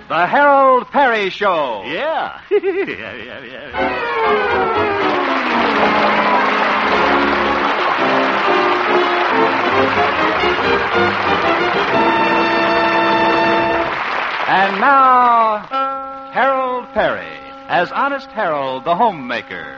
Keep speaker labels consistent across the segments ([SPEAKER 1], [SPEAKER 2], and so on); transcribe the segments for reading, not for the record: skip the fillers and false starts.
[SPEAKER 1] The Harold Perry Show.
[SPEAKER 2] Yeah. Yeah.
[SPEAKER 1] And now, Harold Perry as Honest Harold, the homemaker.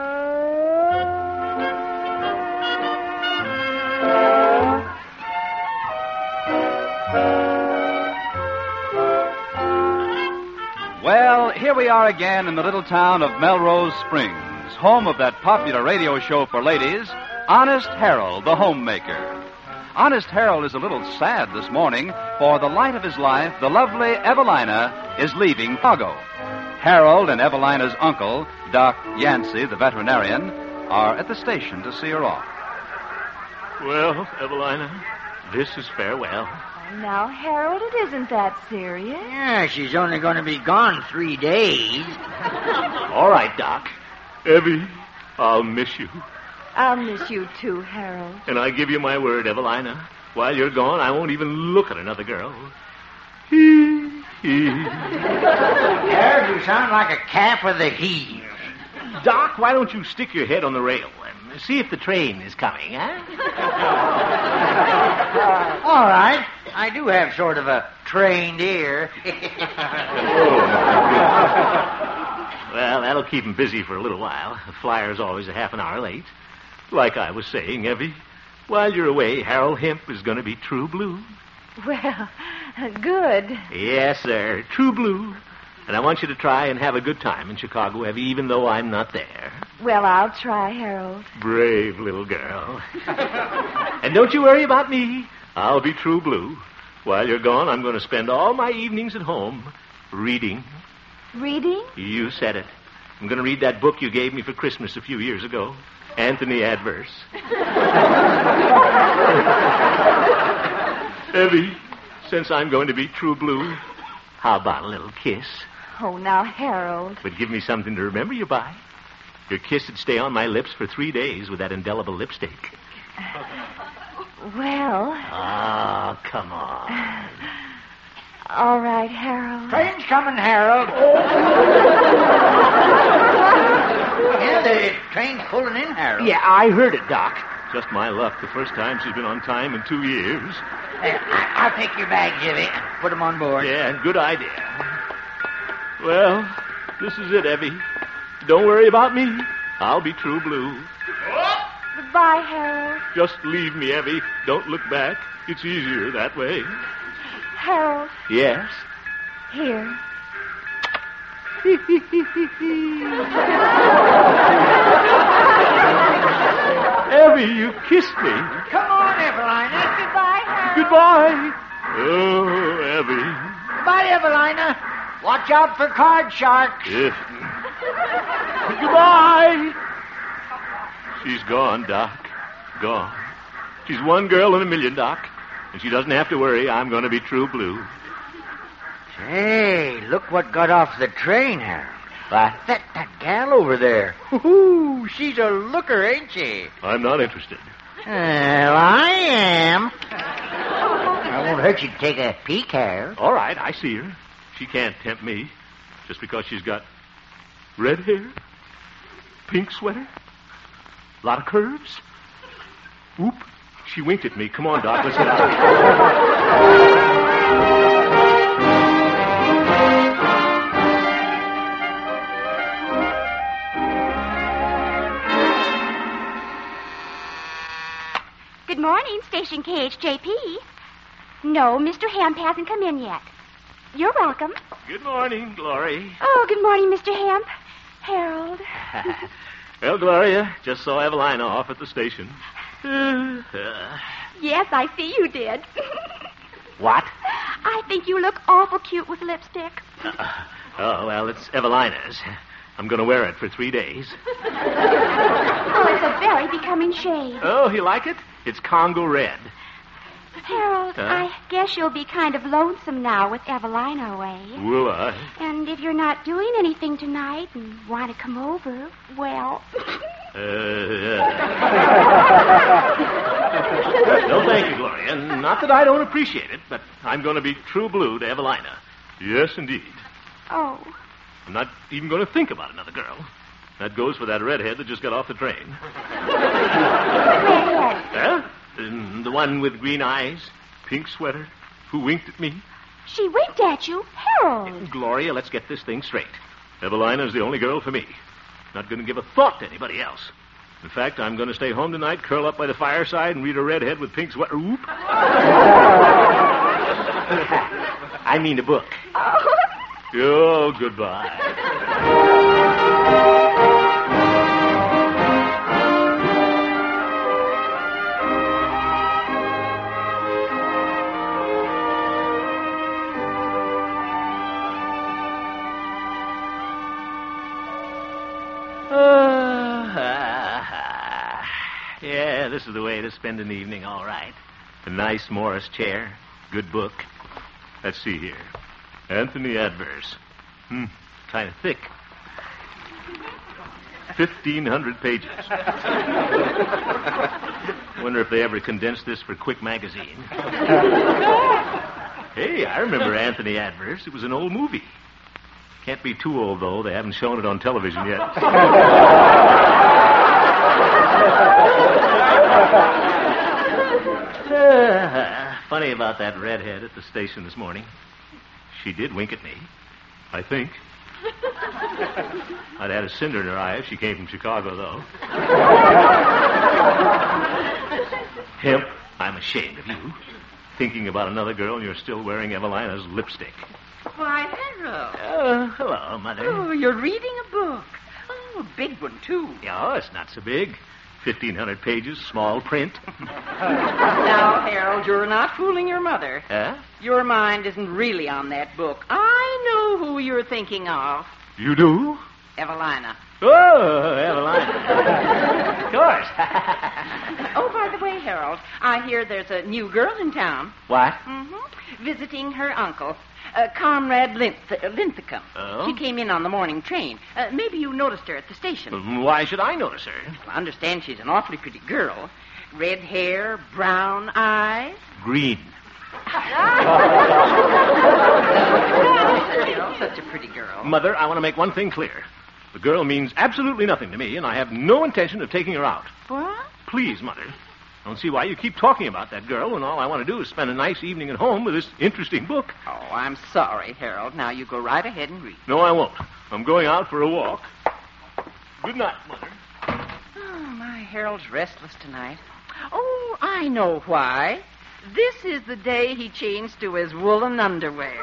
[SPEAKER 1] Well, here we are again in the little town of Melrose Springs, home of that popular radio show for ladies, Honest Harold, the homemaker. Honest Harold is a little sad this morning, for the light of his life, the lovely Evelina, is leaving Chicago. Harold and Evelina's uncle, Doc Yancey, the veterinarian, are at the station to see her off.
[SPEAKER 2] Well, Evelina, this is farewell.
[SPEAKER 3] Now, Harold, it isn't that serious.
[SPEAKER 4] Yeah, she's only going to be gone 3 days.
[SPEAKER 2] All right, Doc. Evie, I'll miss you.
[SPEAKER 3] I'll miss you too, Harold.
[SPEAKER 2] And I give you my word, Evelina. While you're gone, I won't even look at another girl.
[SPEAKER 4] Harold, you sound like a calf with a heave.
[SPEAKER 2] Doc, why don't you stick your head on the rail and see if the train is coming, huh?
[SPEAKER 4] All right. I do have sort of a trained ear.
[SPEAKER 2] Well, that'll keep him busy for a little while. The flyer's always a half an hour late. Like I was saying, Evie, while you're away, Harold Hemp is going to be true blue.
[SPEAKER 3] Well, good.
[SPEAKER 2] Yes, sir, true blue. And I want you to try and have a good time in Chicago, Evie, even though I'm not there.
[SPEAKER 3] Well, I'll try, Harold.
[SPEAKER 2] Brave little girl. And don't you worry about me. I'll be true blue. While you're gone, I'm going to spend all my evenings at home reading.
[SPEAKER 3] Reading?
[SPEAKER 2] You said it. I'm going to read that book you gave me for Christmas a few years ago, Anthony Adverse. Evie, since I'm going to be true blue, how about a little kiss?
[SPEAKER 3] Oh, now, Harold.
[SPEAKER 2] But give me something to remember you by. Your kiss would stay on my lips for 3 days with that indelible lipstick.
[SPEAKER 3] Well...
[SPEAKER 2] Oh, come on.
[SPEAKER 3] All right, Harold.
[SPEAKER 4] Train's coming, Harold. Yeah, the train's pulling in, Harold.
[SPEAKER 2] Yeah, I heard it, Doc. Just my luck. The first time she's been on time in 2 years.
[SPEAKER 4] I'll take your bags, Evie. Put them on board.
[SPEAKER 2] Yeah, good idea. Well, this is it, Evie. Don't worry about me. I'll be true blue.
[SPEAKER 3] Goodbye, Harold.
[SPEAKER 2] Just leave me, Evie. Don't look back. It's easier that way.
[SPEAKER 3] Harold.
[SPEAKER 2] Yes?
[SPEAKER 3] Here.
[SPEAKER 2] Evie, you kissed me.
[SPEAKER 4] Come on, Evelina.
[SPEAKER 3] Goodbye, Harold.
[SPEAKER 2] Goodbye. Oh, Evie.
[SPEAKER 4] Goodbye, Evelina. Watch out for card sharks.
[SPEAKER 2] Goodbye. She's gone, Doc. Gone. She's one girl in a million, Doc. And she doesn't have to worry. I'm going to be true blue.
[SPEAKER 4] Hey, look what got off the train, Harold. Why, that gal over there. Ooh, she's a looker, ain't she?
[SPEAKER 2] I'm not interested.
[SPEAKER 4] Well, I am. I won't hurt you to take a peek, Harold.
[SPEAKER 2] All right, I see her. She can't tempt me just because she's got red hair, pink sweater, a lot of curves. Whoop. She winked at me. Come on, Doc, let's get out of here.
[SPEAKER 5] Good morning, Station KHJP. No, Mr. Hemp hasn't come in yet. You're welcome.
[SPEAKER 2] Good morning, Glory.
[SPEAKER 5] Oh, good morning, Mr. Hemp. Harold.
[SPEAKER 2] Well, Gloria, just saw Evelina off at the station.
[SPEAKER 5] Yes, I see you did.
[SPEAKER 2] What?
[SPEAKER 5] I think you look awful cute with lipstick.
[SPEAKER 2] Oh, well, it's Evelina's. I'm going to wear it for 3 days.
[SPEAKER 5] Oh, it's a very becoming shade.
[SPEAKER 2] Oh, you like it? It's Congo red.
[SPEAKER 5] Harold, I guess you'll be kind of lonesome now with Evelina away.
[SPEAKER 2] Will I?
[SPEAKER 5] And if you're not doing anything tonight and want to come over, well...
[SPEAKER 2] No, thank you, Gloria. Not that I don't appreciate it, but I'm going to be true blue to Evelina. Yes, indeed.
[SPEAKER 5] Oh.
[SPEAKER 2] I'm not even going to think about another girl. That goes for that redhead that just got off the train.
[SPEAKER 5] Redhead.
[SPEAKER 2] Huh? The one with green eyes, pink sweater, who winked at me.
[SPEAKER 5] She winked at you. Harold.
[SPEAKER 2] Gloria, let's get this thing straight. Evelina's the only girl for me. Not going to give a thought to anybody else. In fact, I'm going to stay home tonight, curl up by the fireside, and read a redhead with pink sweater. Oop. I mean a book. Oh, goodbye. Yeah, this is the way to spend an evening, all right. A nice Morris chair, good book. Let's see here. Anthony Adverse. Kind of thick. 1,500 pages. Wonder if they ever condensed this for Quick Magazine. Hey, I remember Anthony Adverse. It was an old movie. Can't be too old, though. They haven't shown it on television yet. Funny about that redhead at the station this morning. She did wink at me, I think. I'd had a cinder in her eye if she came from Chicago, though. Hemp, I'm ashamed of you. Thinking about another girl and you're still wearing Evelina's lipstick.
[SPEAKER 6] Why, Harold.
[SPEAKER 2] Hello, Mother.
[SPEAKER 6] Oh, you're reading a book. Oh, a big one, too.
[SPEAKER 2] Yeah, it's not so big. 1,500 pages, small print.
[SPEAKER 6] Now, Harold, you're not fooling your mother.
[SPEAKER 2] Huh?
[SPEAKER 6] Your mind isn't really on that book. I know who you're thinking of.
[SPEAKER 2] You do?
[SPEAKER 6] Evelina.
[SPEAKER 2] Oh, Evelina. Of course.
[SPEAKER 6] Oh, by the way, Harold, I hear there's a new girl in town.
[SPEAKER 2] What?
[SPEAKER 6] Mm-hmm. Visiting her uncle, Comrade Linthicum.
[SPEAKER 2] Oh?
[SPEAKER 6] She came in on the morning train. Maybe you noticed her at the station.
[SPEAKER 2] Why should I notice her?
[SPEAKER 6] I understand she's an awfully pretty girl. Red hair, brown eyes.
[SPEAKER 2] Green.
[SPEAKER 6] Such a pretty girl.
[SPEAKER 2] Mother, I want to make one thing clear. The girl means absolutely nothing to me, and I have no intention of taking her out.
[SPEAKER 6] What?
[SPEAKER 2] Please, Mother. I don't see why you keep talking about that girl when all I want to do is spend a nice evening at home with this interesting book.
[SPEAKER 6] Oh, I'm sorry, Harold. Now you go right ahead and read.
[SPEAKER 2] No, I won't. I'm going out for a walk. Good night, Mother.
[SPEAKER 6] Oh, my Harold's restless tonight. Oh, I know why. This is the day he changed to his woolen underwear.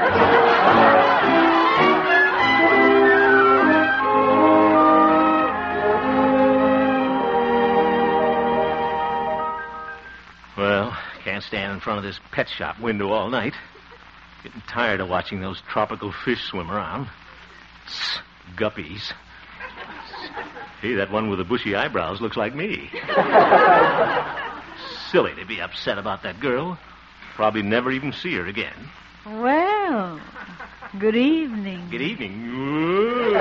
[SPEAKER 2] Well, can't stand in front of this pet shop window all night. Getting tired of watching those tropical fish swim around. Guppies. Hey, that one with the bushy eyebrows looks like me. Silly to be upset about that girl. Probably never even see her again.
[SPEAKER 7] Well, good evening.
[SPEAKER 2] Good evening.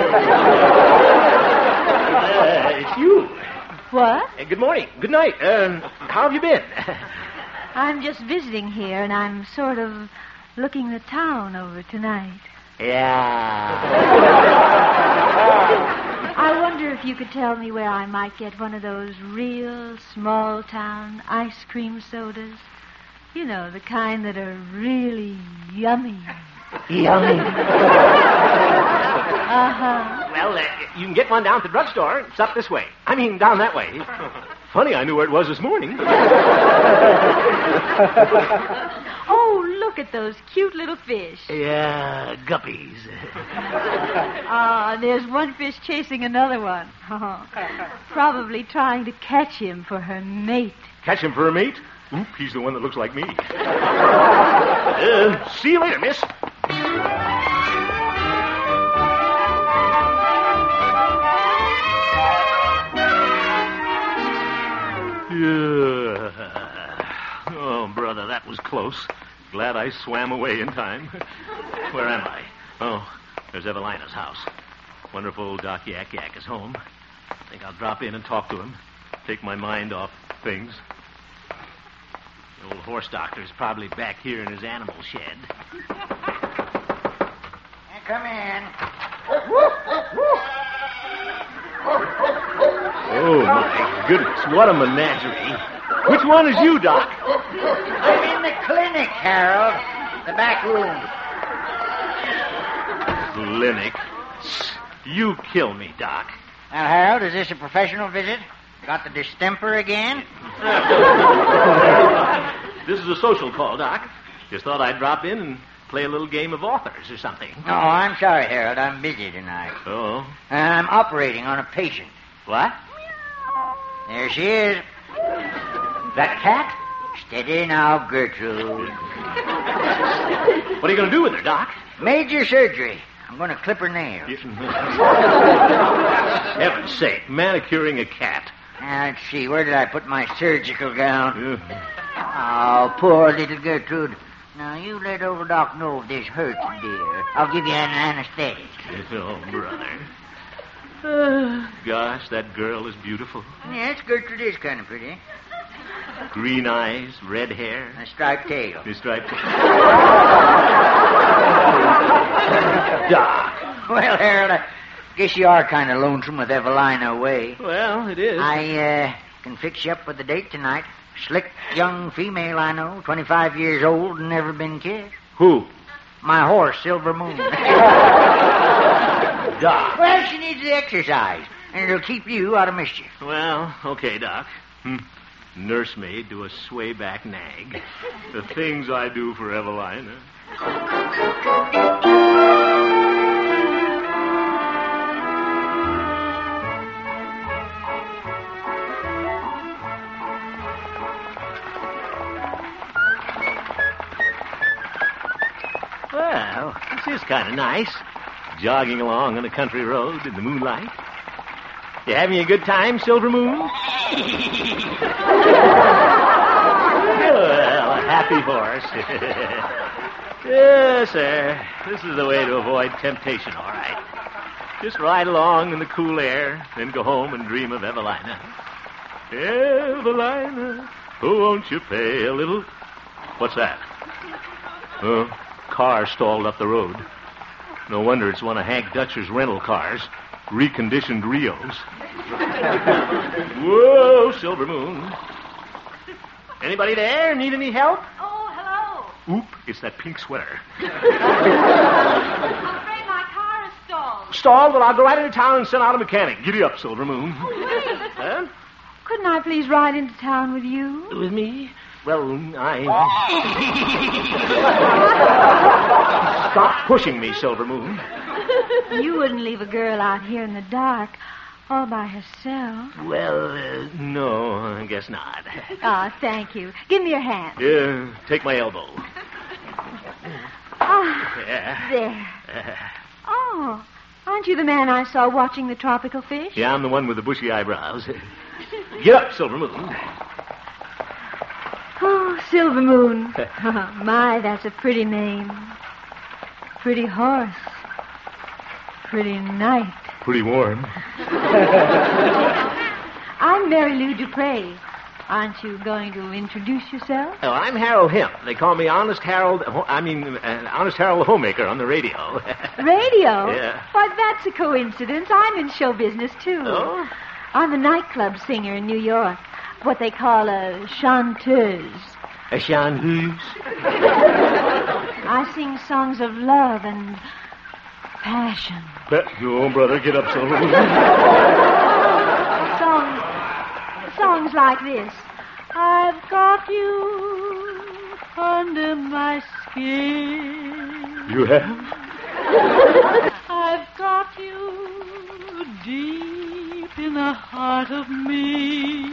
[SPEAKER 2] It's you.
[SPEAKER 7] What?
[SPEAKER 2] Good morning. Good night. How have you been?
[SPEAKER 7] I'm just visiting here, and I'm sort of looking the town over tonight.
[SPEAKER 2] Yeah.
[SPEAKER 7] I wonder if you could tell me where I might get one of those real small-town ice cream sodas. You know, the kind that are really yummy.
[SPEAKER 2] Yummy.
[SPEAKER 7] Uh-huh.
[SPEAKER 2] Well, you can get one down at the drugstore. It's up this way. I mean, down that way. Funny, I knew where it was this morning.
[SPEAKER 7] Oh, look at those cute little fish.
[SPEAKER 2] Yeah, guppies.
[SPEAKER 7] Ah, there's one fish chasing another one. Probably trying to catch him for her mate.
[SPEAKER 2] Catch him for a mate? Oop, he's the one that looks like me. See you later, miss. Yeah. Oh, brother, that was close. Glad I swam away in time. Where am I? Oh, there's Evelina's house. Wonder if old Doc Yak Yak is home. Think I'll drop in and talk to him. Take my mind off things. The old horse doctor's probably back here in his animal shed.
[SPEAKER 4] come in.
[SPEAKER 2] Oh, my goodness. What a menagerie. Which one is you, Doc?
[SPEAKER 4] I'm in the clinic, Harold. The back room.
[SPEAKER 2] Clinic. You kill me, Doc.
[SPEAKER 4] Now, Harold, is this a professional visit? Got the distemper again?
[SPEAKER 2] This is a social call, Doc. Just thought I'd drop in and play a little game of authors or something.
[SPEAKER 4] No, I'm sorry, Harold. I'm busy tonight.
[SPEAKER 2] Oh?
[SPEAKER 4] I'm operating on a patient.
[SPEAKER 2] What?
[SPEAKER 4] There she is. That cat? Steady now, Gertrude.
[SPEAKER 2] What are you going to do with her, Doc?
[SPEAKER 4] Major surgery. I'm going to clip her nails.
[SPEAKER 2] Heaven's sake, manicuring a cat.
[SPEAKER 4] Now, let's see. Where did I put my surgical gown? Oh, poor little Gertrude. Now, you let old Doc know if this hurts, dear. I'll give you an anesthetic.
[SPEAKER 2] Oh, brother. Gosh, that girl is beautiful.
[SPEAKER 4] Yes, Gertrude is kind of pretty.
[SPEAKER 2] Green eyes, red hair.
[SPEAKER 4] A striped tail.
[SPEAKER 2] The striped Doc.
[SPEAKER 4] Well, Harold, I guess you are kind of lonesome with Evelina away.
[SPEAKER 2] Well, it is.
[SPEAKER 4] I can fix you up with a date tonight. Slick young female I know, 25 years old and never been kissed.
[SPEAKER 2] Who?
[SPEAKER 4] My horse, Silver Moon.
[SPEAKER 2] Doc.
[SPEAKER 4] Well, she needs the exercise, and it'll keep you out of mischief.
[SPEAKER 2] Well, okay, Doc. Nursemaid to a swayback nag. The things I do for Evelina. Well, this is kind of nice. Jogging along on a country road in the moonlight. You having a good time, Silver Moon? Well, a happy horse. Yes, sir. This is the way to avoid temptation, all right. Just ride along in the cool air, then go home and dream of Evelina. Evelina, oh, won't you pay a little... What's that? Car stalled up the road. No wonder it's one of Hank Dutcher's rental cars. Reconditioned Rios. Whoa, Silver Moon. Anybody there? Need any help?
[SPEAKER 7] Oh, hello.
[SPEAKER 2] Oop, it's that pink sweater.
[SPEAKER 7] I'm afraid my car is stalled.
[SPEAKER 2] Stalled? Well, I'll go right into town and send out a mechanic. Giddy up, Silver Moon. Huh?
[SPEAKER 7] Couldn't I please ride into town with you?
[SPEAKER 2] With me? Well, Stop pushing me, Silver Moon.
[SPEAKER 7] You wouldn't leave a girl out here in the dark all by herself.
[SPEAKER 2] Well, no, I guess not.
[SPEAKER 7] Ah, thank you. Give me your hand.
[SPEAKER 2] Yeah, take my elbow.
[SPEAKER 7] Ah,
[SPEAKER 2] Yeah.
[SPEAKER 7] there. Oh, aren't you the man I saw watching the tropical fish?
[SPEAKER 2] Yeah, I'm the one with the bushy eyebrows. Get up, Silver Moon.
[SPEAKER 7] Oh, Silver Moon. My, that's a pretty name. Pretty horse. Pretty night.
[SPEAKER 2] Pretty warm.
[SPEAKER 7] I'm Mary Lou Dupre. Aren't you going to introduce yourself?
[SPEAKER 2] Oh, I'm Harold Hemp. They call me Honest Harold... Honest Harold the Homemaker on the radio.
[SPEAKER 7] Radio?
[SPEAKER 2] Yeah.
[SPEAKER 7] Why, that's a coincidence. I'm in show business, too.
[SPEAKER 2] Oh?
[SPEAKER 7] I'm a nightclub singer in New York. What they call a chanteuse.
[SPEAKER 2] A chanteuse?
[SPEAKER 7] I sing songs of love and passion.
[SPEAKER 2] No, brother, get up, Silver Moon.
[SPEAKER 7] Songs like this. I've got you under my skin.
[SPEAKER 2] You have?
[SPEAKER 7] I've got you deep in the heart of me.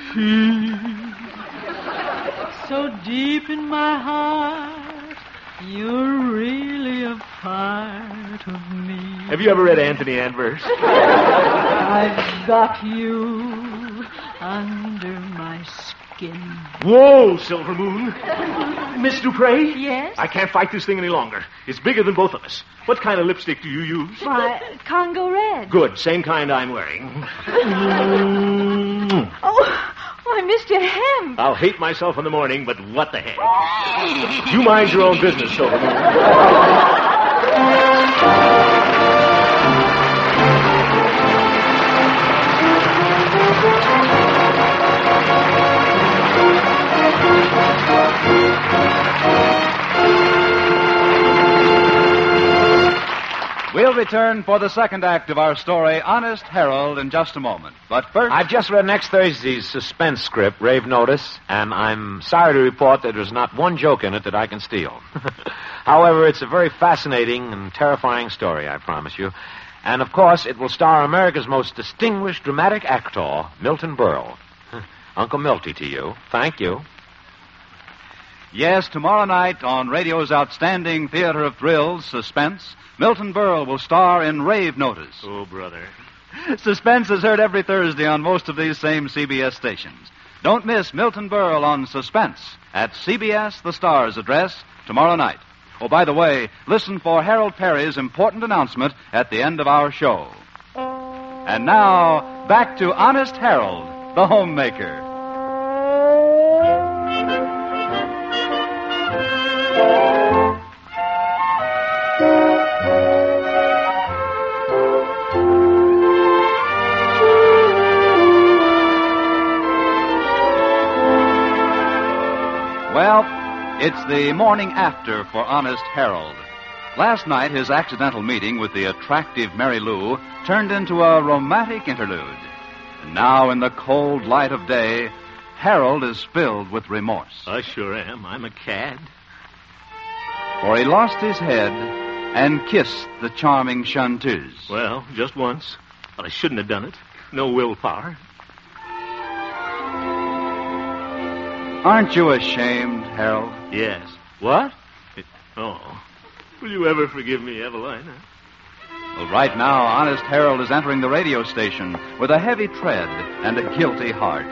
[SPEAKER 7] So deep in my heart, you're really a part of me.
[SPEAKER 2] Have you ever read Anthony Adverse?
[SPEAKER 7] I've got you under my skin.
[SPEAKER 2] Whoa, Silver Moon. Miss Dupre?
[SPEAKER 7] Yes?
[SPEAKER 2] I can't fight this thing any longer. It's bigger than both of us. What kind of lipstick do you use?
[SPEAKER 7] Why, Congo Red.
[SPEAKER 2] Good, same kind I'm wearing.
[SPEAKER 7] Why, Mr. Hemp.
[SPEAKER 2] I'll hate myself in the morning, but what the heck? You mind your own business, Silver Moon.
[SPEAKER 1] We'll return for the second act of our story, Honest Harold, in just a moment. But first...
[SPEAKER 8] I've just read next Thursday's suspense script, Rave Notice, and I'm sorry to report that there's not one joke in it that I can steal. However, it's a very fascinating and terrifying story, I promise you. And, of course, it will star America's most distinguished dramatic actor, Milton Berle. Uncle Milty to you. Thank you.
[SPEAKER 1] Yes, tomorrow night on radio's outstanding theater of thrills, Suspense, Milton Berle will star in Rave Notice.
[SPEAKER 2] Oh, brother.
[SPEAKER 1] Suspense is heard every Thursday on most of these same CBS stations. Don't miss Milton Berle on Suspense at CBS The Star's address tomorrow night. Oh, by the way, listen for Harold Perry's important announcement at the end of our show. And now, back to Honest Harold, the homemaker. Well, it's the morning after for Honest Harold. Last night, his accidental meeting with the attractive Mary Lou turned into a romantic interlude. And now, in the cold light of day, Harold is filled with remorse.
[SPEAKER 2] I sure am. I'm a cad.
[SPEAKER 1] For he lost his head and kissed the charming chanteuse.
[SPEAKER 2] Well, just once. But I shouldn't have done it. No willpower.
[SPEAKER 1] Aren't you ashamed, Harold?
[SPEAKER 2] Yes. What? Oh. Will you ever forgive me, Evelina?
[SPEAKER 1] Well, right now, Honest Harold is entering the radio station with a heavy tread and a guilty heart.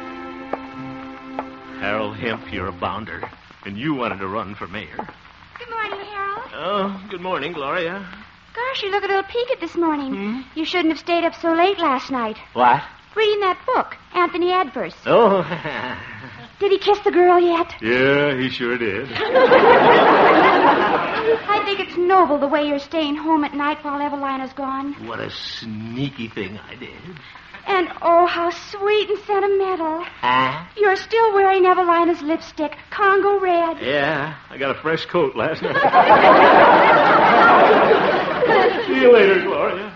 [SPEAKER 2] Harold Hemp, you're a bounder. And you wanted to run for mayor.
[SPEAKER 5] Good morning, Harold.
[SPEAKER 2] Oh, good morning, Gloria.
[SPEAKER 5] Gosh, you look a little peaked this morning. You shouldn't have stayed up so late last night.
[SPEAKER 2] What?
[SPEAKER 5] Reading that book, Anthony Adverse.
[SPEAKER 2] Oh.
[SPEAKER 5] Did he kiss the girl yet?
[SPEAKER 2] Yeah, he sure did.
[SPEAKER 5] I think it's noble the way you're staying home at night while Evelina's gone.
[SPEAKER 2] What a sneaky thing I did.
[SPEAKER 5] And oh, how sweet and sentimental.
[SPEAKER 2] Huh?
[SPEAKER 5] You're still wearing Evelina's lipstick, Congo red.
[SPEAKER 2] Yeah, I got a fresh coat last night. See you later, Gloria.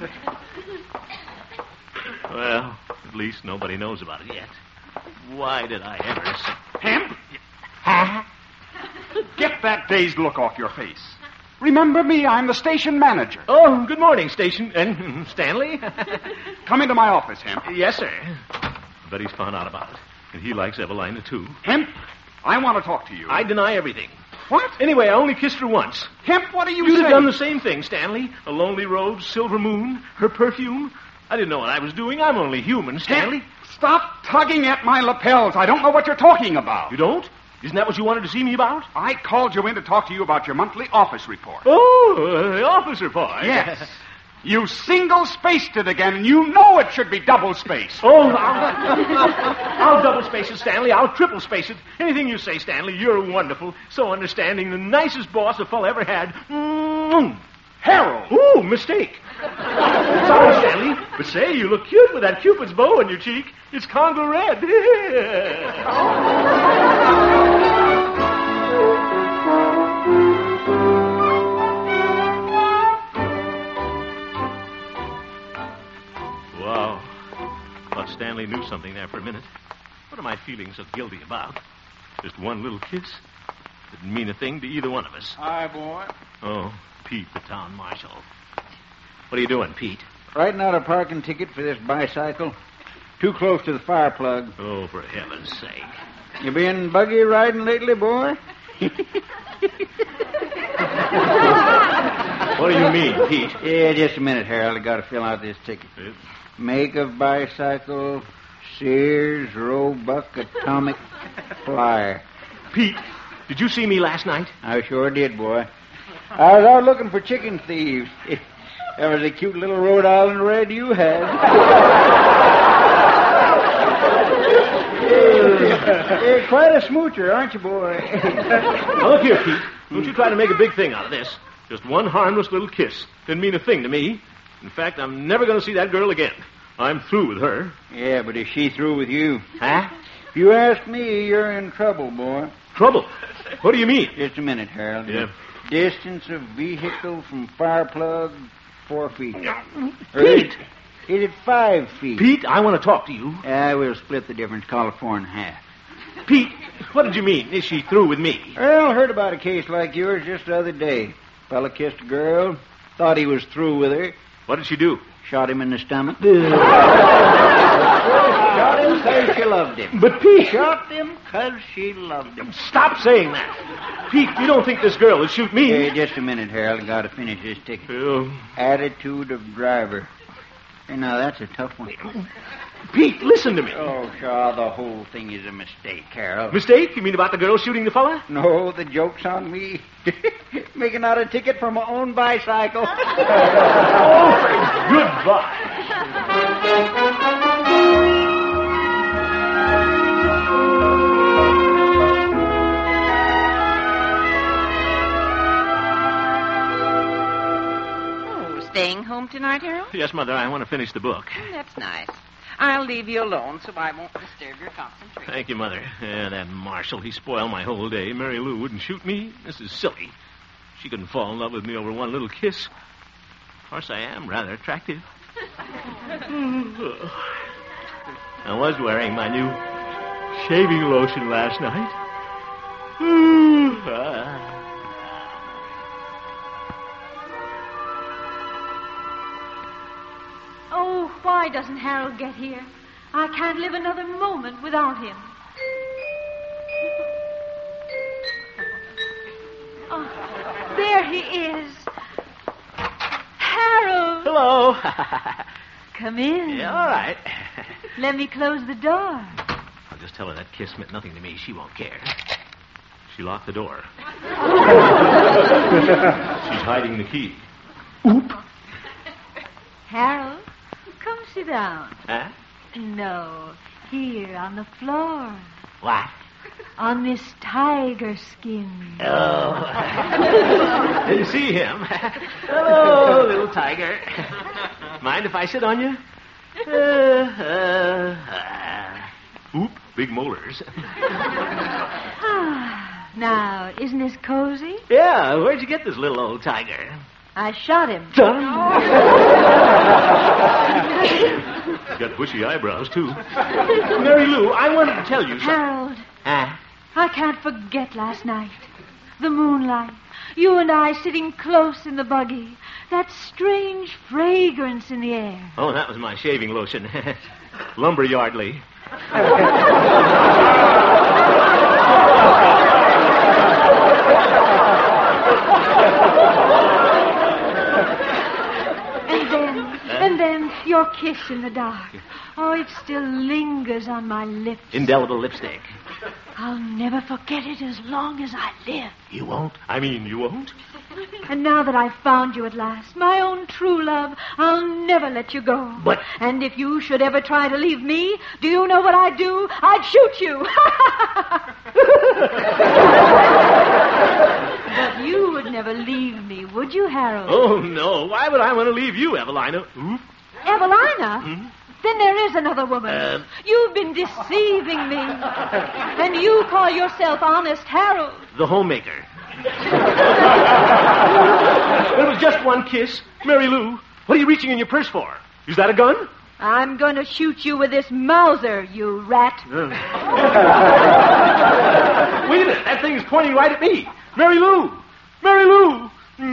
[SPEAKER 2] Well, at least nobody knows about it yet. Why did I ever say...
[SPEAKER 9] Hemp? Huh? Get that dazed look off your face. Remember me, I'm the station manager.
[SPEAKER 2] Oh, good morning, station... And Stanley?
[SPEAKER 9] Come into my office, Hemp.
[SPEAKER 2] Yes, sir. I bet he's found out about it. And he likes Evelina, too.
[SPEAKER 9] Hemp, I want to talk to you.
[SPEAKER 2] I deny everything.
[SPEAKER 9] What?
[SPEAKER 2] Anyway, I only kissed her once.
[SPEAKER 9] Hemp, what are you
[SPEAKER 2] You'd
[SPEAKER 9] saying?
[SPEAKER 2] have done the same thing, Stanley. A lonely rose, silver moon, her perfume. I didn't know what I was doing. I'm only human, Stanley.
[SPEAKER 9] Hemp, stop tugging at my lapels. I don't know what you're talking about.
[SPEAKER 2] You don't? Isn't that what you wanted to see me about?
[SPEAKER 9] I called you in to talk to you about your monthly office report.
[SPEAKER 2] Oh, the office report.
[SPEAKER 9] Yes. You single-spaced it again, and you know it should be double-spaced.
[SPEAKER 2] Oh, I'll double-space it, Stanley. I'll triple-space it. Anything you say, Stanley. You're wonderful, so understanding, the nicest boss a fellow ever had.
[SPEAKER 9] Harold!
[SPEAKER 2] Ooh, mistake. Sorry, Stanley. But say, you look cute with that Cupid's bow on your cheek. It's Congo red. Wow. Thought Stanley knew something there for a minute. What am I feeling so guilty about? Just one little kiss? Didn't mean a thing to either one of us.
[SPEAKER 9] Hi, boy.
[SPEAKER 2] Oh, Pete, the town marshal. What are you doing, Pete?
[SPEAKER 4] Writing out a parking ticket for this bicycle. Too close to the fire plug.
[SPEAKER 2] Oh, for heaven's sake.
[SPEAKER 4] You been buggy riding lately, boy?
[SPEAKER 2] What do you mean, Pete?
[SPEAKER 4] Yeah, just a minute, Harold. I got to fill out this ticket. Make of bicycle, Sears, Roebuck, Atomic, Flyer.
[SPEAKER 2] Pete, did you see me last night?
[SPEAKER 4] I sure did, boy. I was out looking for chicken thieves. That was a cute little Rhode Island red you had. You're quite a smoocher, aren't you, boy?
[SPEAKER 2] Now, look here, Pete. Don't you try to make a big thing out of this. Just one harmless little kiss. Didn't mean a thing to me. In fact, I'm never going to see that girl again. I'm through with her.
[SPEAKER 10] Yeah, but is she through with you?
[SPEAKER 2] Huh?
[SPEAKER 10] If you ask me, you're in trouble, boy.
[SPEAKER 2] Trouble? What do you mean?
[SPEAKER 10] Just a minute, Harold.
[SPEAKER 2] Yeah.
[SPEAKER 10] Distance of vehicle from fire plug, 4 feet.
[SPEAKER 2] Pete!
[SPEAKER 10] Is it 5 feet?
[SPEAKER 2] Pete, I want to talk to you.
[SPEAKER 10] I will split the difference, call it 4 1/2.
[SPEAKER 2] Pete, what did you mean? Is she through with me?
[SPEAKER 10] Well, heard about a case like yours just the other day. Fella kissed a girl, thought he was through with her,
[SPEAKER 2] What did she do?
[SPEAKER 10] shot him in the stomach. Shot him because she loved him.
[SPEAKER 2] But Pete...
[SPEAKER 10] Shot him because she loved him.
[SPEAKER 2] Stop saying that. Pete, you don't think this girl will shoot me?
[SPEAKER 10] Hey, just a minute, Harold. I got to finish this ticket.
[SPEAKER 2] Oh.
[SPEAKER 10] Attitude of driver. Hey, now, that's a tough one.
[SPEAKER 2] Pete, listen to me.
[SPEAKER 10] Oh, Shaw, the whole thing is a mistake, Harold.
[SPEAKER 2] Mistake? You mean about the girl shooting the fella?
[SPEAKER 10] No, the joke's on me. Making out a ticket for my own bicycle.
[SPEAKER 2] Goodbye.
[SPEAKER 6] Staying home tonight, Harold?
[SPEAKER 2] Yes, Mother, I want to finish the book.
[SPEAKER 6] That's nice. I'll leave you alone so I won't disturb your concentration.
[SPEAKER 2] Thank you, Mother. That Marshal, he spoiled my whole day. Mary Lou wouldn't shoot me. This is silly. She couldn't fall in love with me over one little kiss. Of course, I am rather attractive. I was wearing my new shaving lotion last night.
[SPEAKER 7] Oh, why doesn't Harold get here? I can't live another moment without him. Oh, there he is. Harold!
[SPEAKER 2] Hello.
[SPEAKER 7] Come in.
[SPEAKER 2] Yeah, all right.
[SPEAKER 7] Let me close the door.
[SPEAKER 2] I'll just tell her that kiss meant nothing to me. She won't care. She locked the door. She's hiding the key. Oop.
[SPEAKER 7] Harold, come sit down.
[SPEAKER 2] Huh?
[SPEAKER 7] No, here on the floor.
[SPEAKER 2] What?
[SPEAKER 7] On this tiger skin.
[SPEAKER 2] Oh. Didn't see him. Hello, little tiger. Mind if I sit on you? Oop, big molars.
[SPEAKER 7] Now, isn't this cozy?
[SPEAKER 2] Yeah, where'd you get this little old tiger?
[SPEAKER 7] I shot him.
[SPEAKER 2] He's got bushy eyebrows, too. Mary Lou, I wanted to tell you something.
[SPEAKER 7] Harold, I can't forget last night. The moonlight. You and I sitting close in the buggy. That strange fragrance in the air.
[SPEAKER 2] Oh, that was my shaving lotion. Lumberyardly.
[SPEAKER 7] And then your kiss in the dark. Oh, it still lingers on my lips.
[SPEAKER 2] Indelible lipstick.
[SPEAKER 7] I'll never forget it as long as I live.
[SPEAKER 2] You won't? I mean, you won't?
[SPEAKER 7] And now that I've found you at last, my own true love, I'll never let you go.
[SPEAKER 2] But...
[SPEAKER 7] And if you should ever try to leave me, do you know what I'd do? I'd shoot you. But you would never leave me, would you, Harold?
[SPEAKER 2] Oh, no. Why would I want to leave you, Evelina? Oop.
[SPEAKER 7] Evelina?
[SPEAKER 2] Hmm?
[SPEAKER 7] Then there is another woman. You've been deceiving me. And you call yourself Honest Harold.
[SPEAKER 2] The homemaker. It was just one kiss. Mary Lou, what are you reaching in your purse for? Is that a gun?
[SPEAKER 7] I'm going to shoot you with this Mauser, you rat.
[SPEAKER 2] Wait a minute. That thing is pointing right at me. Mary Lou! Mary Lou!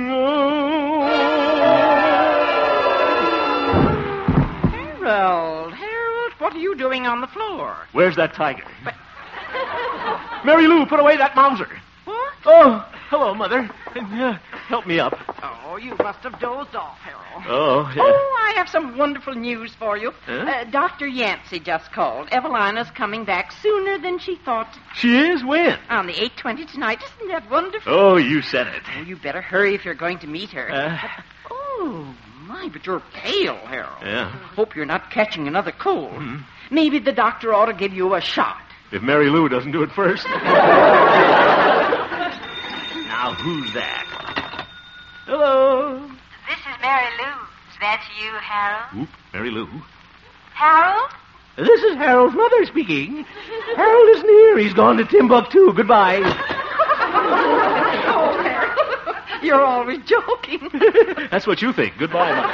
[SPEAKER 6] Harold, what are you doing on the floor?
[SPEAKER 2] Where's that tiger? Mary Lou, put away that Mauser.
[SPEAKER 6] What?
[SPEAKER 2] Oh, hello, Mother. Help me up.
[SPEAKER 6] Oh, you must have dozed off, Harold.
[SPEAKER 2] Oh, yeah.
[SPEAKER 6] Oh, I have some wonderful news for you.
[SPEAKER 2] Huh?
[SPEAKER 6] Dr. Yancey just called. Evelina's coming back sooner than she thought.
[SPEAKER 2] She is? When?
[SPEAKER 6] On the 8:20 tonight. Isn't that wonderful?
[SPEAKER 2] Oh, you said it.
[SPEAKER 6] Oh, you better hurry if you're going to meet her. Oh, my, but you're pale, Harold.
[SPEAKER 2] Yeah.
[SPEAKER 6] Hope you're not catching another cold.
[SPEAKER 2] Mm-hmm.
[SPEAKER 6] Maybe the doctor ought to give you a shot.
[SPEAKER 2] If Mary Lou doesn't do it first. Now, who's that?
[SPEAKER 7] that you, Harold?
[SPEAKER 2] Oop, Mary Lou.
[SPEAKER 7] Harold?
[SPEAKER 2] This is Harold's mother speaking. Harold is near. He's gone to Timbuktu. Goodbye.
[SPEAKER 6] Oh, Harold. You're always joking.
[SPEAKER 2] That's what you think. Goodbye, Mother.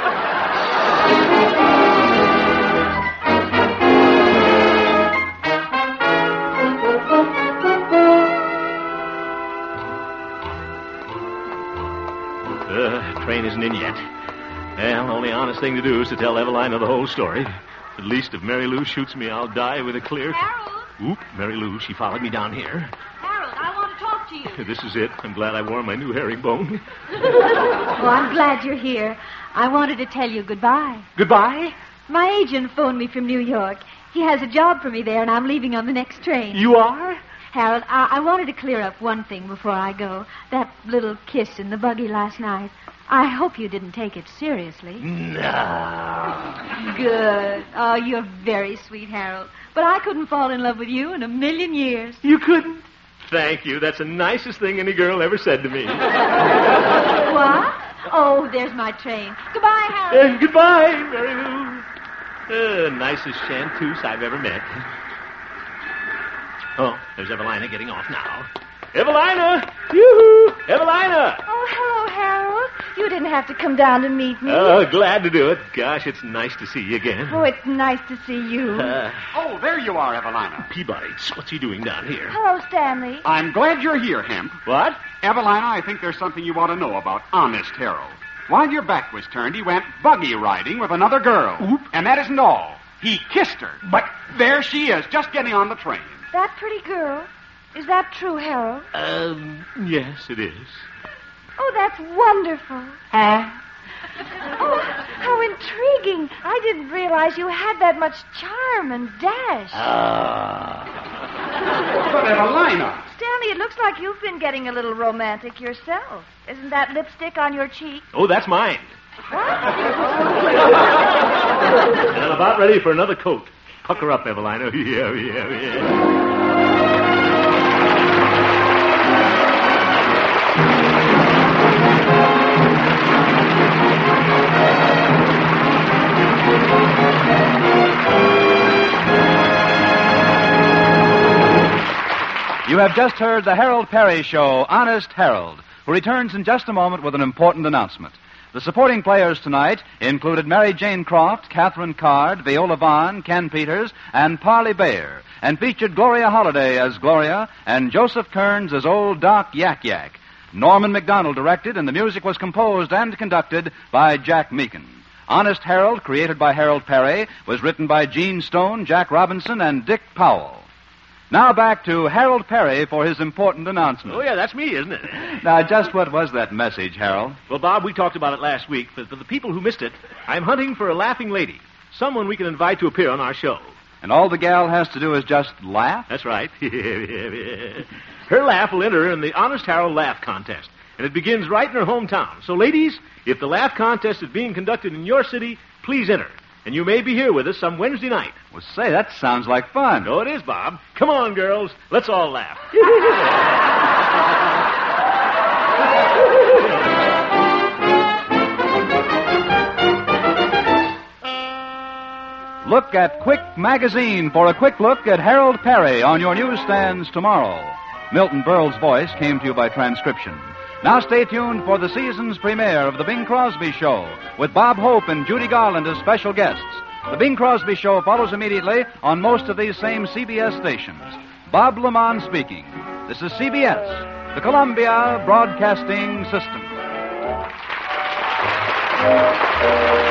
[SPEAKER 2] Train isn't in yet. Well, the only honest thing to do is to tell Evelina the whole story. At least if Mary Lou shoots me, I'll die with a clear...
[SPEAKER 7] Harold?
[SPEAKER 2] Oop, Mary Lou, she followed me down here.
[SPEAKER 7] Harold, I want to talk to you.
[SPEAKER 2] This is it. I'm glad I wore my new herringbone.
[SPEAKER 7] Well, I'm glad you're here. I wanted to tell you goodbye.
[SPEAKER 2] Goodbye?
[SPEAKER 7] My agent phoned me from New York. He has a job for me there, and I'm leaving on the next train.
[SPEAKER 2] You are?
[SPEAKER 7] Harold, I wanted to clear up one thing before I go. That little kiss in the buggy last night. I hope you didn't take it seriously.
[SPEAKER 2] No.
[SPEAKER 7] Good. Oh, you're very sweet, Harold. But I couldn't fall in love with you in a million years.
[SPEAKER 2] You couldn't? Thank you. That's the nicest thing any girl ever said to me.
[SPEAKER 7] What? Oh, there's my train. Goodbye, Harold.
[SPEAKER 2] Goodbye, Mary Lou. Nicest chanteuse I've ever met. Oh, there's Evelina getting off now. Evelina! Yoo-hoo! Evelina!
[SPEAKER 3] Oh, hello, Harold. You didn't have to come down to meet me.
[SPEAKER 2] Oh, glad to do it. Gosh, it's nice to see you again.
[SPEAKER 3] Oh, it's nice to see you.
[SPEAKER 9] Oh, there you are, Evelina.
[SPEAKER 2] Peabody, what's he doing down here?
[SPEAKER 3] Hello, Stanley.
[SPEAKER 9] I'm glad you're here, Hemp.
[SPEAKER 2] What?
[SPEAKER 9] Evelina, I think there's something you ought to know about Honest Harold. While your back was turned, he went buggy riding with another girl.
[SPEAKER 2] Oop.
[SPEAKER 9] And that isn't all. He kissed her.
[SPEAKER 2] But...
[SPEAKER 9] there she is, just getting on the train.
[SPEAKER 3] That pretty girl. Is that true, Harold?
[SPEAKER 2] Yes, it is.
[SPEAKER 3] Oh, that's wonderful.
[SPEAKER 2] Huh?
[SPEAKER 3] Oh, how intriguing. I didn't realize you had that much charm and dash.
[SPEAKER 9] But Evelina.
[SPEAKER 3] Stanley, it looks like you've been getting a little romantic yourself. Isn't that lipstick on your cheek?
[SPEAKER 2] Oh, that's mine.
[SPEAKER 3] What?
[SPEAKER 2] And I'm about ready for another coat. Pucker up, Evelina. Yeah.
[SPEAKER 1] You have just heard the Harold Perry Show, Honest Harold, who returns in just a moment with an important announcement. The supporting players tonight included Mary Jane Croft, Catherine Card, Viola Vaughn, Ken Peters, and Parley Bayer, and featured Gloria Holliday as Gloria and Joseph Kearns as Old Doc Yak Yak. Norman McDonald directed, and the music was composed and conducted by Jack Meakin. Honest Harold, created by Harold Perry, was written by Gene Stone, Jack Robinson, and Dick Powell. Now back to Harold Perry for his important announcement.
[SPEAKER 2] Oh, yeah, that's me, isn't it?
[SPEAKER 1] Now, just what was that message, Harold?
[SPEAKER 2] Well, Bob, we talked about it last week. For the people who missed it, I'm hunting for a laughing lady, someone we can invite to appear on our show.
[SPEAKER 1] And all the gal has to do is just laugh?
[SPEAKER 2] That's right. Her laugh will enter in the Honest Harold Laugh Contest, and it begins right in her hometown. So, ladies, if the laugh contest is being conducted in your city, please enter. And you may be here with us some Wednesday night.
[SPEAKER 1] Well, say, that sounds like fun.
[SPEAKER 2] Oh, it is, Bob. Come on, girls. Let's all laugh.
[SPEAKER 1] Look at Quick Magazine for a quick look at Harold Perry on your newsstands tomorrow. Milton Berle's voice came to you by transcription. Now stay tuned for the season's premiere of The Bing Crosby Show with Bob Hope and Judy Garland as special guests. The Bing Crosby Show follows immediately on most of these same CBS stations. Bob Lamont speaking. This is CBS, the Columbia Broadcasting System.